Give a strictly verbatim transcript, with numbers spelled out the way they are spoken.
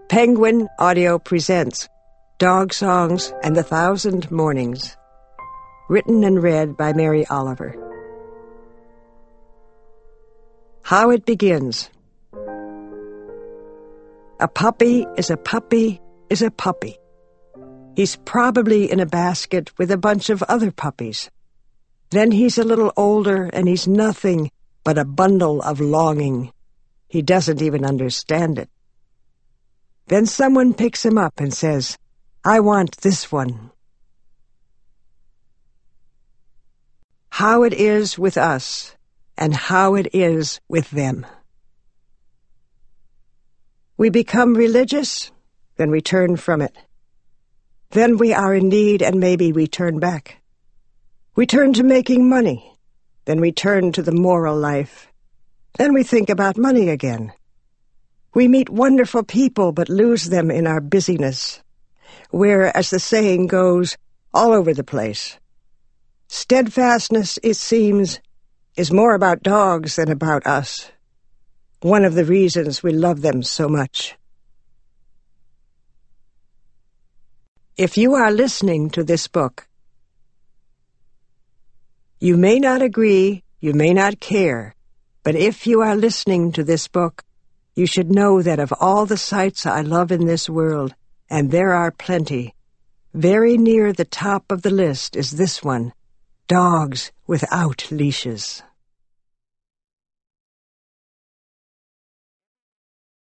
Penguin Audio presents Dog Songs and the Thousand Mornings. Written and read by Mary Oliver. How it begins. A puppy is a puppy is a puppy. He's probably in a basket with a bunch of other puppies. Then he's a little older and he's nothing but a bundle of longing. He doesn't even understand it. Then someone picks him up and says, "I want this one." How it is with us, and how it is with them. We become religious, then we turn from it. Then we are in need, and maybe we turn back. We turn to making money, then we turn to the moral life. Then we think about money again. We meet wonderful people but lose them in our busyness. We're, as the saying goes, all over the place. Steadfastness, it seems, is more about dogs than about us. One of the reasons we love them so much. If you are listening to this book, you may not agree, you may not care, but if you are listening to this book, you should know that of all the sights I love in this world, and there are plenty, very near the top of the list is this one, dogs without leashes.